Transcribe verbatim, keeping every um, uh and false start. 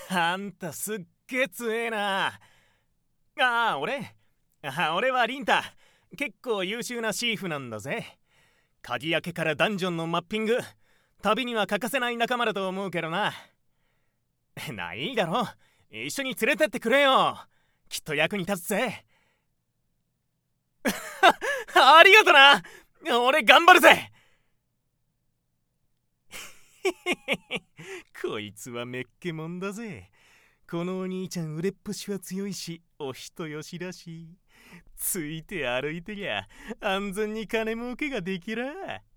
あんたすっげえ強えな。ああ、俺あ俺はリンタ。結構優秀なシーフなんだぜ。鍵開けからダンジョンのマッピング、旅には欠かせない仲間だと思うけどな。ないいだろ、一緒に連れてってくれよ。きっと役に立つぜ。ありがとな。俺頑張るぜ。こいつはめっけもんだぜ。このお兄ちゃん腕っぷしは強いし、お人よしだし、ついて歩いてりゃ安全に金儲けができら。